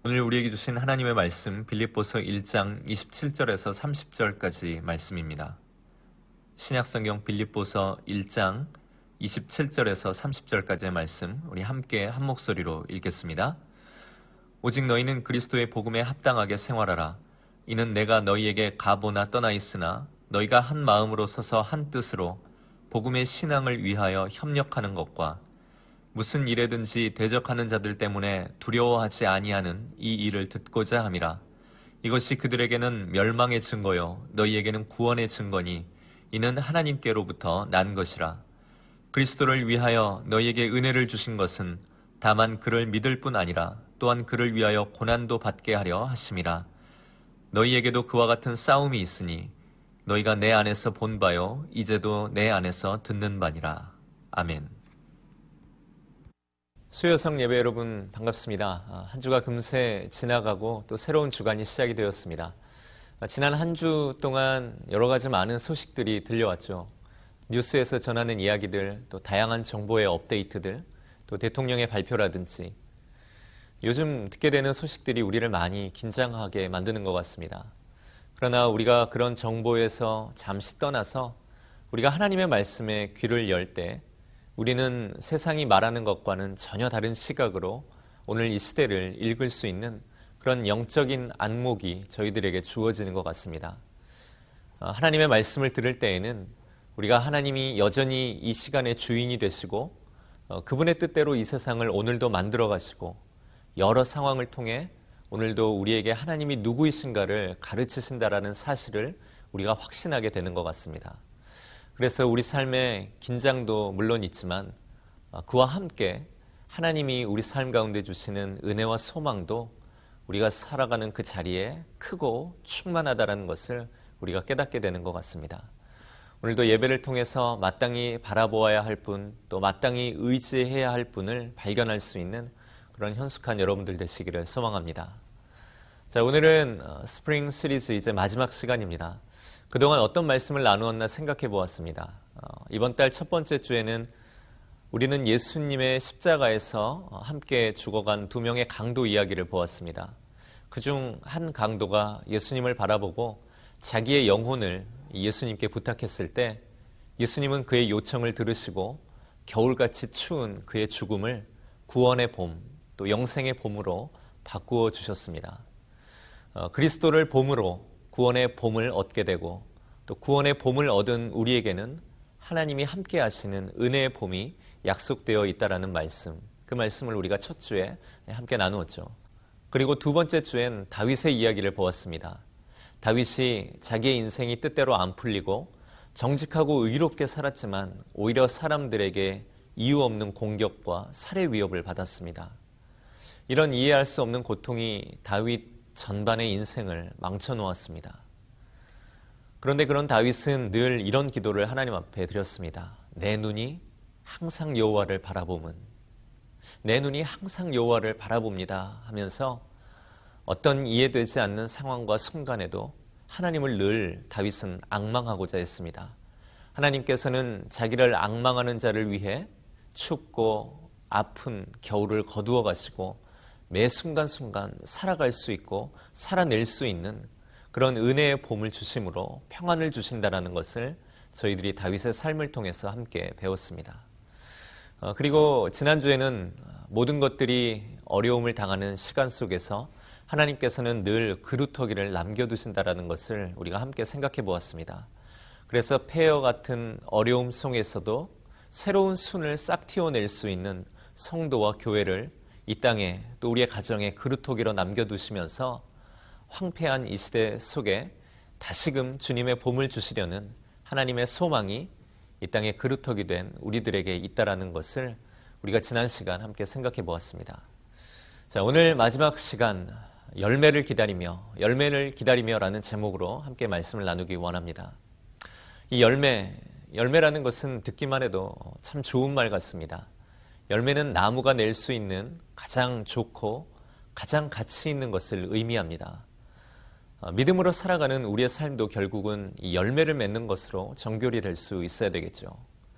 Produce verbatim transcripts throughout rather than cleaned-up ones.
오늘 우리에게 주신 하나님의 말씀 빌립보서 일 장 이십칠 절에서 삼십 절까지 말씀입니다. 신약성경 빌립보서 일 장 이십칠 절에서 삼십 절까지의 말씀 우리 함께 한 목소리로 읽겠습니다. 오직 너희는 그리스도의 복음에 합당하게 생활하라. 이는 내가 너희에게 가보나 떠나 있으나 너희가 한 마음으로 서서 한 뜻으로 복음의 신앙을 위하여 협력하는 것과 무슨 일에든지 대적하는 자들 때문에 두려워하지 아니하는 이 일을 듣고자 함이라. 이것이 그들에게는 멸망의 증거요 너희에게는 구원의 증거니 이는 하나님께로부터 난 것이라. 그리스도를 위하여 너희에게 은혜를 주신 것은 다만 그를 믿을 뿐 아니라 또한 그를 위하여 고난도 받게 하려 하심이라. 너희에게도 그와 같은 싸움이 있으니 너희가 내 안에서 본 바요 이제도 내 안에서 듣는 바니라. 아멘. 수요성 예배 여러분 반갑습니다. 한 주가 금세 지나가고 또 새로운 주간이 시작이 되었습니다. 지난 한 주 동안 여러 가지 많은 소식들이 들려왔죠. 뉴스에서 전하는 이야기들, 또 다양한 정보의 업데이트들, 또 대통령의 발표라든지 요즘 듣게 되는 소식들이 우리를 많이 긴장하게 만드는 것 같습니다. 그러나 우리가 그런 정보에서 잠시 떠나서 우리가 하나님의 말씀에 귀를 열 때 우리는 세상이 말하는 것과는 전혀 다른 시각으로 오늘 이 시대를 읽을 수 있는 그런 영적인 안목이 저희들에게 주어지는 것 같습니다. 하나님의 말씀을 들을 때에는 우리가 하나님이 여전히 이 시간의 주인이 되시고 그분의 뜻대로 이 세상을 오늘도 만들어 가시고 여러 상황을 통해 오늘도 우리에게 하나님이 누구이신가를 가르치신다라는 사실을 우리가 확신하게 되는 것 같습니다. 그래서 우리 삶의 긴장도 물론 있지만 그와 함께 하나님이 우리 삶 가운데 주시는 은혜와 소망도 우리가 살아가는 그 자리에 크고 충만하다는 것을 우리가 깨닫게 되는 것 같습니다. 오늘도 예배를 통해서 마땅히 바라보아야 할 분, 또 마땅히 의지해야 할 분을 발견할 수 있는 그런 현숙한 여러분들 되시기를 소망합니다. 자, 오늘은 스프링 시리즈 이제 마지막 시간입니다. 그동안 어떤 말씀을 나누었나 생각해 보았습니다. 어, 이번 달 첫 번째 주에는 우리는 예수님의 십자가에서 함께 죽어간 두 명의 강도 이야기를 보았습니다. 그중 한 강도가 예수님을 바라보고 자기의 영혼을 예수님께 부탁했을 때 예수님은 그의 요청을 들으시고 겨울같이 추운 그의 죽음을 구원의 봄, 또 영생의 봄으로 바꾸어 주셨습니다. 어, 그리스도를 봄으로 구원의 봄을 얻게 되고 또 구원의 봄을 얻은 우리에게는 하나님이 함께 하시는 은혜의 봄이 약속되어 있다라는 말씀, 그 말씀을 우리가 첫 주에 함께 나누었죠. 그리고 두 번째 주엔 다윗의 이야기를 보았습니다. 다윗이 자기의 인생이 뜻대로 안 풀리고 정직하고 의롭게 살았지만 오히려 사람들에게 이유 없는 공격과 살해 위협을 받았습니다. 이런 이해할 수 없는 고통이 다윗 전반의 인생을 망쳐놓았습니다. 그런데 그런 다윗은 늘 이런 기도를 하나님 앞에 드렸습니다. 내 눈이 항상 여호와를 바라봄은, 내 눈이 항상 여호와를 바라봅니다 하면서 어떤 이해되지 않는 상황과 순간에도 하나님을 늘 다윗은 앙망하고자 했습니다. 하나님께서는 자기를 앙망하는 자를 위해 춥고 아픈 겨울을 거두어 가시고 매 순간순간 살아갈 수 있고 살아낼 수 있는 그런 은혜의 봄을 주심으로 평안을 주신다는 것을 저희들이 다윗의 삶을 통해서 함께 배웠습니다. 어, 그리고 지난주에는 모든 것들이 어려움을 당하는 시간 속에서 하나님께서는 늘 그루터기를 남겨두신다는 것을 우리가 함께 생각해 보았습니다. 그래서 폐허 같은 어려움 속에서도 새로운 순을 싹 틔워낼 수 있는 성도와 교회를 이 땅에 또 우리의 가정에 그루터기로 남겨두시면서 황폐한 이 시대 속에 다시금 주님의 봄을 주시려는 하나님의 소망이 이 땅에 그루터기 된 우리들에게 있다라는 것을 우리가 지난 시간 함께 생각해 보았습니다. 자, 오늘 마지막 시간 열매를 기다리며 열매를 기다리며라는 제목으로 함께 말씀을 나누기 원합니다. 이 열매, 열매라는 것은 듣기만 해도 참 좋은 말 같습니다. 열매는 나무가 낼 수 있는 가장 좋고 가장 가치 있는 것을 의미합니다. 믿음으로 살아가는 우리의 삶도 결국은 이 열매를 맺는 것으로 정결이 될 수 있어야 되겠죠.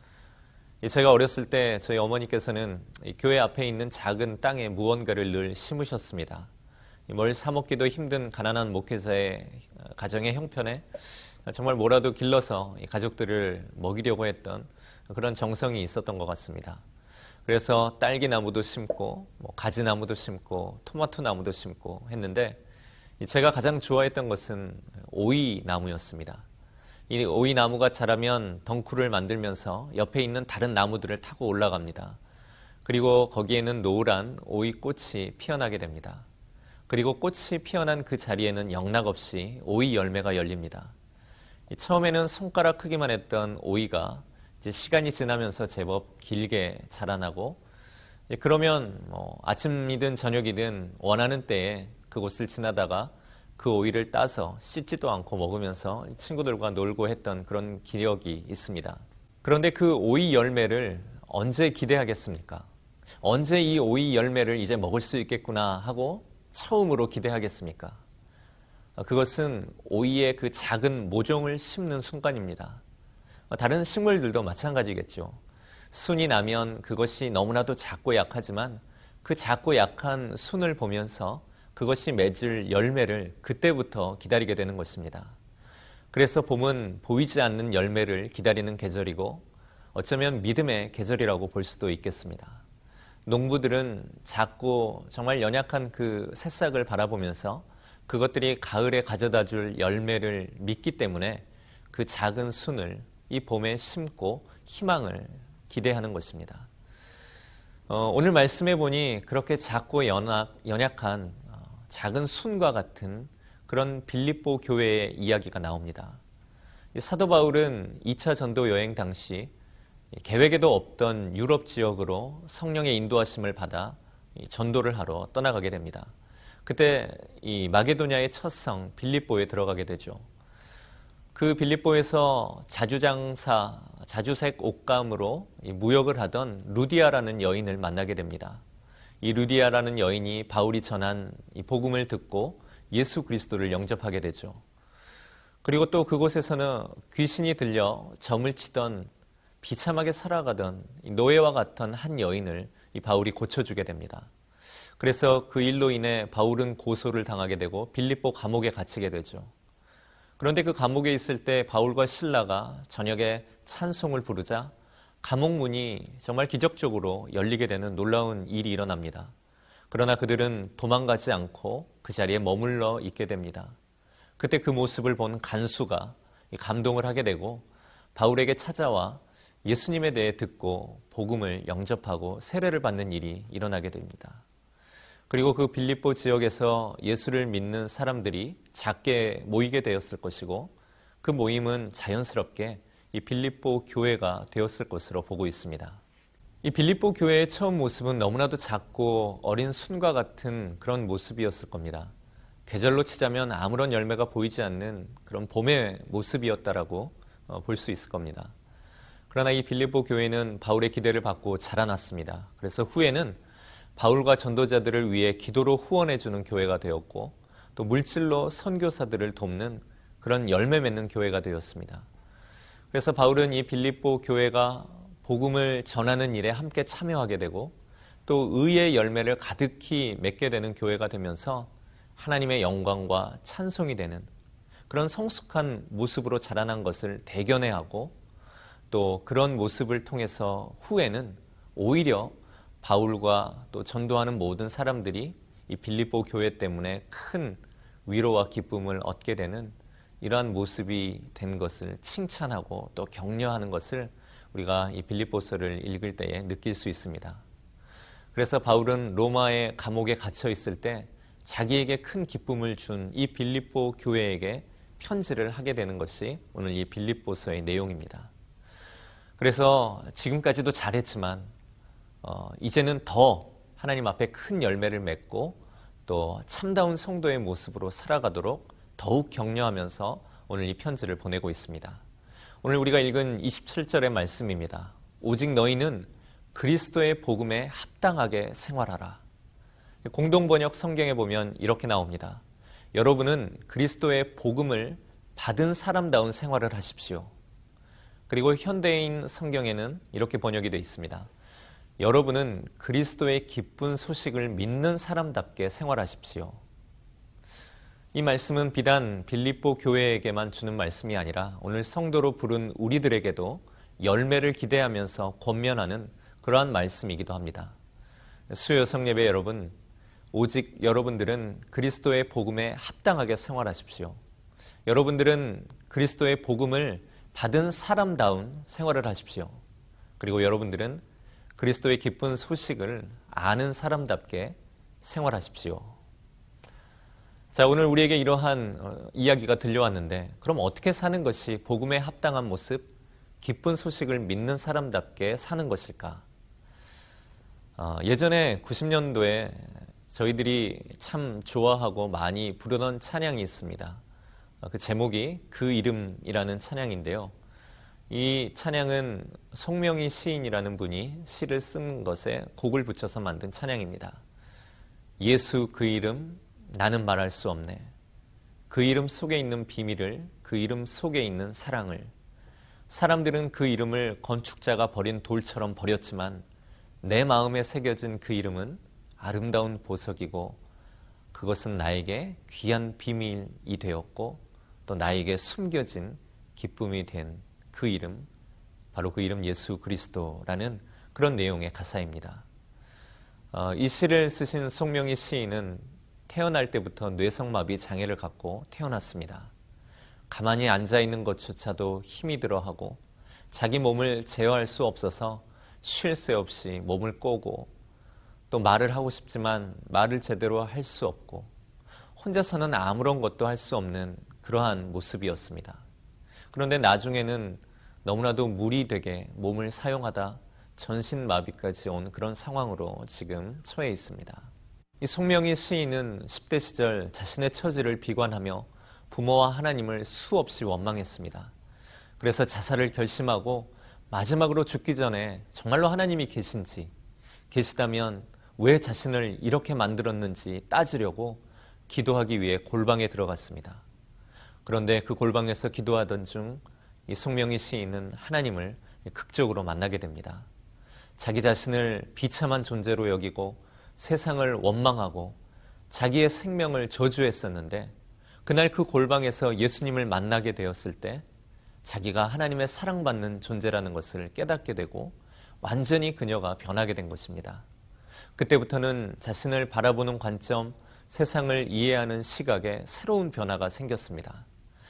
제가 어렸을 때 저희 어머니께서는 교회 앞에 있는 작은 땅에 무언가를 늘 심으셨습니다. 뭘 사 먹기도 힘든 가난한 목회자의 가정의 형편에 정말 뭐라도 길러서 가족들을 먹이려고 했던 그런 정성이 있었던 것 같습니다. 그래서 딸기 나무도 심고 뭐 가지 나무도 심고 토마토 나무도 심고 했는데 제가 가장 좋아했던 것은 오이 나무였습니다. 이 오이 나무가 자라면 덩쿨을 만들면서 옆에 있는 다른 나무들을 타고 올라갑니다. 그리고 거기에는 노란 오이 꽃이 피어나게 됩니다. 그리고 꽃이 피어난 그 자리에는 영락없이 오이 열매가 열립니다. 처음에는 손가락 크기만 했던 오이가 이제 시간이 지나면서 제법 길게 자라나고, 그러면 뭐 아침이든 저녁이든 원하는 때에 그곳을 지나다가 그 오이를 따서 씻지도 않고 먹으면서 친구들과 놀고 했던 그런 기억이 있습니다. 그런데 그 오이 열매를 언제 기대하겠습니까? 언제 이 오이 열매를 이제 먹을 수 있겠구나 하고 처음으로 기대하겠습니까? 그것은 오이의 그 작은 모종을 심는 순간입니다. 다른 식물들도 마찬가지겠죠. 순이 나면 그것이 너무나도 작고 약하지만 그 작고 약한 순을 보면서 그것이 맺을 열매를 그때부터 기다리게 되는 것입니다. 그래서 봄은 보이지 않는 열매를 기다리는 계절이고 어쩌면 믿음의 계절이라고 볼 수도 있겠습니다. 농부들은 작고 정말 연약한 그 새싹을 바라보면서 그것들이 가을에 가져다 줄 열매를 믿기 때문에 그 작은 순을 이 봄에 심고 희망을 기대하는 것입니다. 어, 오늘 말씀해 보니 그렇게 작고 연약, 연약한 어, 작은 순과 같은 그런 빌립보 교회의 이야기가 나옵니다. 사도 바울은 이 차 전도 여행 당시 계획에도 없던 유럽 지역으로 성령의 인도하심을 받아 전도를 하러 떠나가게 됩니다. 그때 이 마게도냐의 첫 성 빌립보에 들어가게 되죠. 그 빌립보에서 자주장사, 자주색 옷감으로 무역을 하던 루디아라는 여인을 만나게 됩니다. 이 루디아라는 여인이 바울이 전한 이 복음을 듣고 예수 그리스도를 영접하게 되죠. 그리고 또 그곳에서는 귀신이 들려 점을 치던 비참하게 살아가던 노예와 같은 한 여인을 이 바울이 고쳐주게 됩니다. 그래서 그 일로 인해 바울은 고소를 당하게 되고 빌립보 감옥에 갇히게 되죠. 그런데 그 감옥에 있을 때 바울과 실라가 저녁에 찬송을 부르자 감옥 문이 정말 기적적으로 열리게 되는 놀라운 일이 일어납니다. 그러나 그들은 도망가지 않고 그 자리에 머물러 있게 됩니다. 그때 그 모습을 본 간수가 감동을 하게 되고 바울에게 찾아와 예수님에 대해 듣고 복음을 영접하고 세례를 받는 일이 일어나게 됩니다. 그리고 그 빌립보 지역에서 예수를 믿는 사람들이 작게 모이게 되었을 것이고 그 모임은 자연스럽게 이 빌립보 교회가 되었을 것으로 보고 있습니다. 이 빌립보 교회의 처음 모습은 너무나도 작고 어린 순과 같은 그런 모습이었을 겁니다. 계절로 치자면 아무런 열매가 보이지 않는 그런 봄의 모습이었다라고 볼 수 있을 겁니다. 그러나 이 빌립보 교회는 바울의 기대를 받고 자라났습니다. 그래서 후에는 바울과 전도자들을 위해 기도로 후원해주는 교회가 되었고 또 물질로 선교사들을 돕는 그런 열매 맺는 교회가 되었습니다. 그래서 바울은 이 빌립보 교회가 복음을 전하는 일에 함께 참여하게 되고 또 의의 열매를 가득히 맺게 되는 교회가 되면서 하나님의 영광과 찬송이 되는 그런 성숙한 모습으로 자라난 것을 대견해하고 또 그런 모습을 통해서 후에는 오히려 바울과 또 전도하는 모든 사람들이 이 빌립보 교회 때문에 큰 위로와 기쁨을 얻게 되는 이러한 모습이 된 것을 칭찬하고 또 격려하는 것을 우리가 이 빌립보서를 읽을 때에 느낄 수 있습니다. 그래서 바울은 로마의 감옥에 갇혀 있을 때 자기에게 큰 기쁨을 준 이 빌립보 교회에게 편지를 하게 되는 것이 오늘 이 빌립보서의 내용입니다. 그래서 지금까지도 잘했지만 어, 이제는 더 하나님 앞에 큰 열매를 맺고 또 참다운 성도의 모습으로 살아가도록 더욱 격려하면서 오늘 이 편지를 보내고 있습니다. 오늘 우리가 읽은 이십칠 절의 말씀입니다. 오직 너희는 그리스도의 복음에 합당하게 생활하라. 공동번역 성경에 보면 이렇게 나옵니다. 여러분은 그리스도의 복음을 받은 사람다운 생활을 하십시오. 그리고 현대인 성경에는 이렇게 번역이 되어 있습니다. 여러분은 그리스도의 기쁜 소식을 믿는 사람답게 생활하십시오. 이 말씀은 비단 빌립보 교회에게만 주는 말씀이 아니라 오늘 성도로 부른 우리들에게도 열매를 기대하면서 권면하는 그러한 말씀이기도 합니다. 수요 성예배 여러분, 오직 여러분들은 그리스도의 복음에 합당하게 생활하십시오. 여러분들은 그리스도의 복음을 받은 사람다운 생활을 하십시오. 그리고 여러분들은 그리스도의 기쁜 소식을 아는 사람답게 생활하십시오. 자, 오늘 우리에게 이러한 어, 이야기가 들려왔는데 그럼 어떻게 사는 것이 복음에 합당한 모습, 기쁜 소식을 믿는 사람답게 사는 것일까? 어, 예전에 구십 년도에 저희들이 참 좋아하고 많이 부르던 찬양이 있습니다. 어, 그 제목이 그 이름이라는 찬양인데요. 이 찬양은 송명희 시인이라는 분이 시를 쓴 것에 곡을 붙여서 만든 찬양입니다. 예수 그 이름 나는 말할 수 없네. 그 이름 속에 있는 비밀을, 그 이름 속에 있는 사랑을. 사람들은 그 이름을 건축자가 버린 돌처럼 버렸지만 내 마음에 새겨진 그 이름은 아름다운 보석이고 그것은 나에게 귀한 비밀이 되었고 또 나에게 숨겨진 기쁨이 된 그 이름, 바로 그 이름 예수 그리스도라는 그런 내용의 가사입니다. 어, 이 시를 쓰신 송명희 시인은 태어날 때부터 뇌성마비 장애를 갖고 태어났습니다. 가만히 앉아있는 것조차도 힘이 들어하고 자기 몸을 제어할 수 없어서 쉴 새 없이 몸을 꼬고 또 말을 하고 싶지만 말을 제대로 할 수 없고 혼자서는 아무런 것도 할 수 없는 그러한 모습이었습니다. 그런데 나중에는 너무나도 무리 되게 몸을 사용하다 전신마비까지 온 그런 상황으로 지금 처해 있습니다. 이 송명희 시인은 십 대 시절 자신의 처지를 비관하며 부모와 하나님을 수없이 원망했습니다. 그래서 자살을 결심하고 마지막으로 죽기 전에 정말로 하나님이 계신지, 계시다면 왜 자신을 이렇게 만들었는지 따지려고 기도하기 위해 골방에 들어갔습니다. 그런데 그 골방에서 기도하던 중 이 송명희 시인은 하나님을 극적으로 만나게 됩니다. 자기 자신을 비참한 존재로 여기고 세상을 원망하고 자기의 생명을 저주했었는데 그날 그 골방에서 예수님을 만나게 되었을 때 자기가 하나님의 사랑받는 존재라는 것을 깨닫게 되고 완전히 그녀가 변하게 된 것입니다. 그때부터는 자신을 바라보는 관점, 세상을 이해하는 시각에 새로운 변화가 생겼습니다.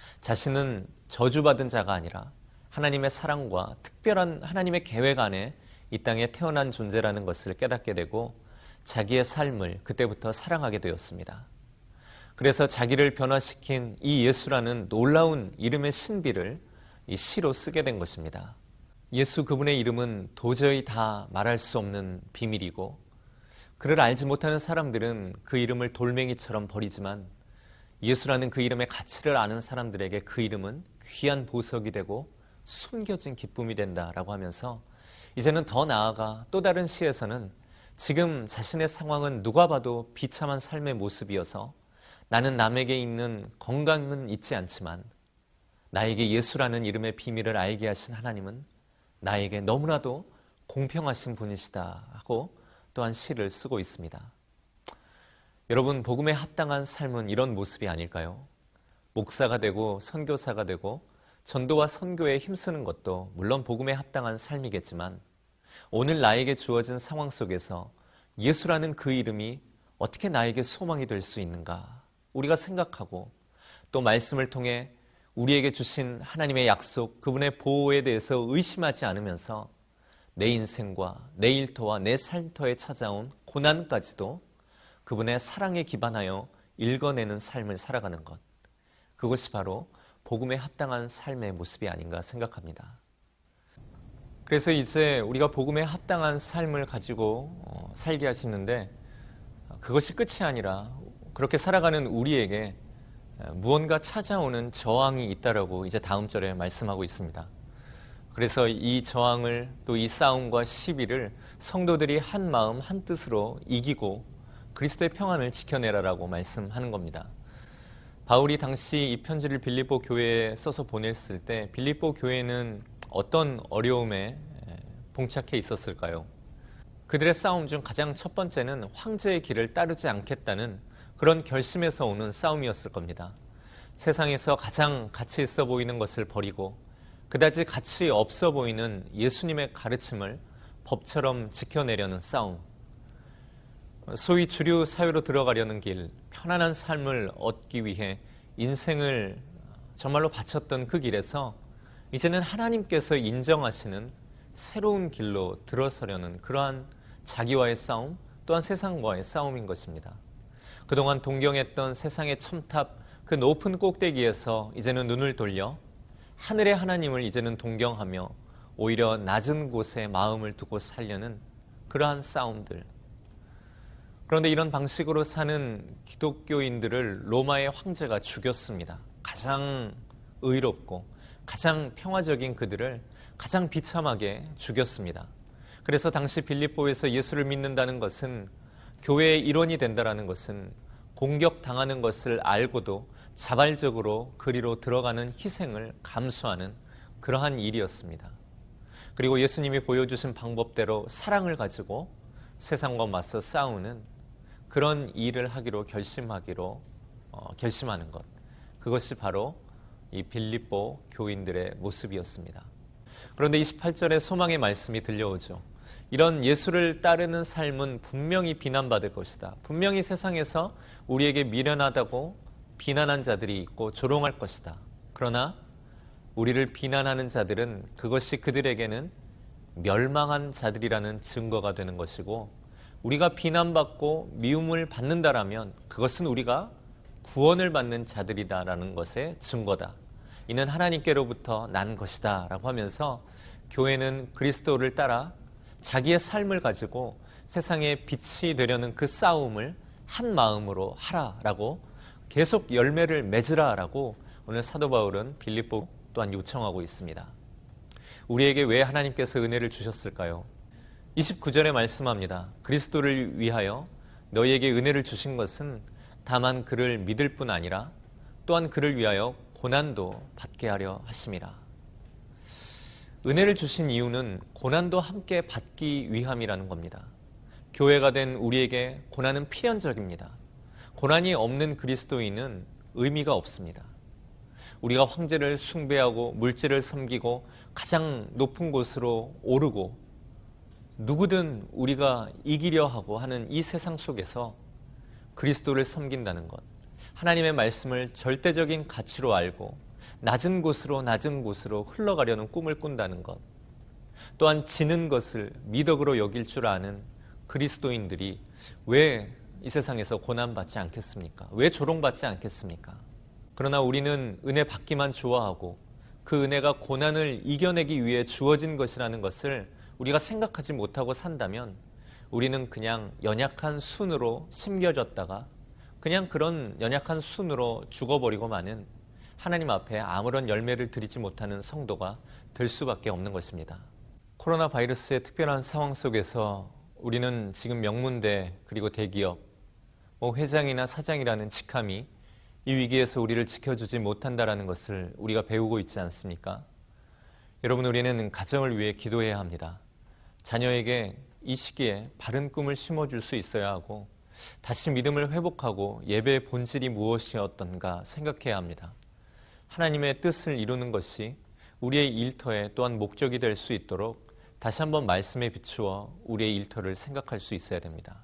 자신은 저주받은 자가 아니라 하나님의 사랑과 특별한 하나님의 계획 안에 이 땅에 태어난 존재라는 것을 깨닫게 되고 자기의 삶을 그때부터 사랑하게 되었습니다. 그래서 자기를 변화시킨 이 예수라는 놀라운 이름의 신비를 이 시로 쓰게 된 것입니다. 예수 그분의 이름은 도저히 다 말할 수 없는 비밀이고 그를 알지 못하는 사람들은 그 이름을 돌멩이처럼 버리지만 예수라는 그 이름의 가치를 아는 사람들에게 그 이름은 귀한 보석이 되고 숨겨진 기쁨이 된다라고 하면서 이제는 더 나아가 또 다른 시에서는 지금 자신의 상황은 누가 봐도 비참한 삶의 모습이어서 나는 남에게 있는 건강은 잊지 않지만 나에게 예수라는 이름의 비밀을 알게 하신 하나님은 나에게 너무나도 공평하신 분이시다 하고 또한 시를 쓰고 있습니다. 여러분, 복음에 합당한 삶은 이런 모습이 아닐까요? 목사가 되고 선교사가 되고 전도와 선교에 힘쓰는 것도 물론 복음에 합당한 삶이겠지만 오늘 나에게 주어진 상황 속에서 예수라는 그 이름이 어떻게 나에게 소망이 될 수 있는가 우리가 생각하고 또 말씀을 통해 우리에게 주신 하나님의 약속, 그분의 보호에 대해서 의심하지 않으면서 내 인생과 내 일터와 내 삶터에 찾아온 고난까지도 그분의 사랑에 기반하여 읽어내는 삶을 살아가는 것, 그것이 바로 복음에 합당한 삶의 모습이 아닌가 생각합니다. 그래서 이제 우리가 복음에 합당한 삶을 가지고 살게 하시는데 그것이 끝이 아니라 그렇게 살아가는 우리에게 무언가 찾아오는 저항이 있다라고 이제 다음 절에 말씀하고 있습니다. 그래서 이 저항을 또 이 싸움과 시비를 성도들이 한 마음 한 뜻으로 이기고 그리스도의 평안을 지켜내라라고 말씀하는 겁니다. 바울이 당시 이 편지를 빌립보 교회에 써서 보냈을 때 빌립보 교회는 어떤 어려움에 봉착해 있었을까요? 그들의 싸움 중 가장 첫 번째는 황제의 길을 따르지 않겠다는 그런 결심에서 오는 싸움이었을 겁니다. 세상에서 가장 가치 있어 보이는 것을 버리고 그다지 가치 없어 보이는 예수님의 가르침을 법처럼 지켜내려는 싸움. 소위 주류 사회로 들어가려는 길, 편안한 삶을 얻기 위해 인생을 정말로 바쳤던 그 길에서 이제는 하나님께서 인정하시는 새로운 길로 들어서려는 그러한 자기와의 싸움, 또한 세상과의 싸움인 것입니다. 그동안 동경했던 세상의 첨탑, 그 높은 꼭대기에서 이제는 눈을 돌려 하늘의 하나님을 이제는 동경하며 오히려 낮은 곳에 마음을 두고 살려는 그러한 싸움들. 그런데 이런 방식으로 사는 기독교인들을 로마의 황제가 죽였습니다. 가장 의롭고 가장 평화적인 그들을 가장 비참하게 죽였습니다. 그래서 당시 빌립보에서 예수를 믿는다는 것은 교회의 일원이 된다는 것은 공격당하는 것을 알고도 자발적으로 그리로 들어가는 희생을 감수하는 그러한 일이었습니다. 그리고 예수님이 보여주신 방법대로 사랑을 가지고 세상과 맞서 싸우는 그런 일을 하기로 결심하기로 어, 결심하는 것. 그것이 바로 이 빌립보 교인들의 모습이었습니다. 그런데 이십팔 절에 소망의 말씀이 들려오죠. 이런 예수를 따르는 삶은 분명히 비난받을 것이다. 분명히 세상에서 우리에게 미련하다고 비난한 자들이 있고 조롱할 것이다. 그러나 우리를 비난하는 자들은 그것이 그들에게는 멸망한 자들이라는 증거가 되는 것이고, 우리가 비난받고 미움을 받는다라면 그것은 우리가 구원을 받는 자들이다라는 것의 증거다. 이는 하나님께로부터 난 것이다 라고 하면서 교회는 그리스도를 따라 자기의 삶을 가지고 세상에 빛이 되려는 그 싸움을 한 마음으로 하라라고 계속 열매를 맺으라라고 오늘 사도 바울은 빌립보 또한 요청하고 있습니다. 우리에게 왜 하나님께서 은혜를 주셨을까요? 이십구 절에 말씀합니다. 그리스도를 위하여 너희에게 은혜를 주신 것은 다만 그를 믿을 뿐 아니라 또한 그를 위하여 고난도 받게 하려 하심이라. 은혜를 주신 이유는 고난도 함께 받기 위함이라는 겁니다. 교회가 된 우리에게 고난은 필연적입니다. 고난이 없는 그리스도인은 의미가 없습니다. 우리가 황제를 숭배하고 물질을 섬기고 가장 높은 곳으로 오르고 누구든 우리가 이기려 하고 하는 이 세상 속에서 그리스도를 섬긴다는 것, 하나님의 말씀을 절대적인 가치로 알고 낮은 곳으로 낮은 곳으로 흘러가려는 꿈을 꾼다는 것, 또한 지는 것을 미덕으로 여길 줄 아는 그리스도인들이 왜 이 세상에서 고난받지 않겠습니까? 왜 조롱받지 않겠습니까? 그러나 우리는 은혜 받기만 좋아하고 그 은혜가 고난을 이겨내기 위해 주어진 것이라는 것을 우리가 생각하지 못하고 산다면 우리는 그냥 연약한 순으로 심겨졌다가 그냥 그런 연약한 순으로 죽어버리고 마는 하나님 앞에 아무런 열매를 드리지 못하는 성도가 될 수밖에 없는 것입니다. 코로나 바이러스의 특별한 상황 속에서 우리는 지금 명문대 그리고 대기업, 뭐 회장이나 사장이라는 직함이 이 위기에서 우리를 지켜주지 못한다는 것을 우리가 배우고 있지 않습니까? 여러분, 우리는 가정을 위해 기도해야 합니다. 자녀에게 이 시기에 바른 꿈을 심어줄 수 있어야 하고 다시 믿음을 회복하고 예배의 본질이 무엇이었던가 생각해야 합니다. 하나님의 뜻을 이루는 것이 우리의 일터에 또한 목적이 될 수 있도록 다시 한번 말씀에 비추어 우리의 일터를 생각할 수 있어야 됩니다.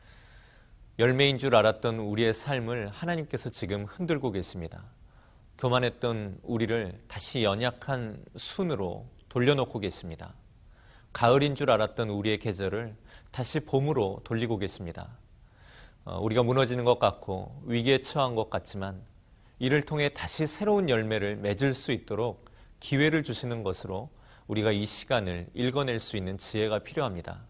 열매인 줄 알았던 우리의 삶을 하나님께서 지금 흔들고 계십니다. 교만했던 우리를 다시 연약한 순으로 돌려놓고 계십니다. 가을인 줄 알았던 우리의 계절을 다시 봄으로 돌리고 계십니다. 어, 우리가 무너지는 것 같고 위기에 처한 것 같지만 이를 통해 다시 새로운 열매를 맺을 수 있도록 기회를 주시는 것으로 우리가 이 시간을 읽어낼 수 있는 지혜가 필요합니다.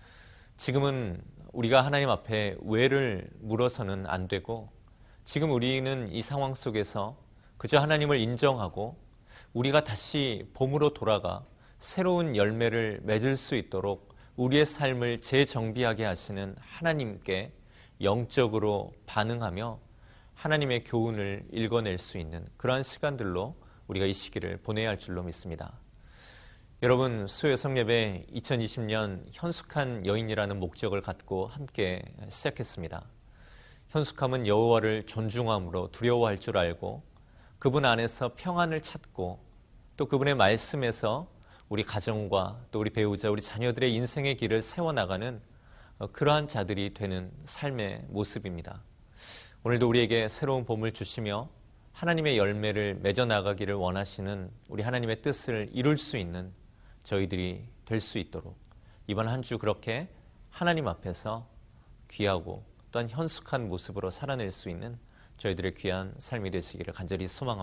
지금은 우리가 하나님 앞에 왜를 물어서는 안 되고 지금 우리는 이 상황 속에서 그저 하나님을 인정하고 우리가 다시 봄으로 돌아가 새로운 열매를 맺을 수 있도록 우리의 삶을 재정비하게 하시는 하나님께 영적으로 반응하며 하나님의 교훈을 읽어낼 수 있는 그러한 시간들로 우리가 이 시기를 보내야 할 줄로 믿습니다. 여러분, 수요 성예배 이천이십 년 현숙한 여인이라는 목적을 갖고 함께 시작했습니다. 현숙함은 여호와를 존중함으로 두려워할 줄 알고 그분 안에서 평안을 찾고 또 그분의 말씀에서 우리 가정과 또 우리 배우자, 우리 자녀들의 인생의 길을 세워나가는 그러한 자들이 되는 삶의 모습입니다. 오늘도 우리에게 새로운 봄을 주시며 하나님의 열매를 맺어나가기를 원하시는 우리 하나님의 뜻을 이룰 수 있는 저희들이 될 수 있도록 이번 한 주 그렇게 하나님 앞에서 귀하고 또한 현숙한 모습으로 살아낼 수 있는 저희들의 귀한 삶이 되시기를 간절히 소망합니다.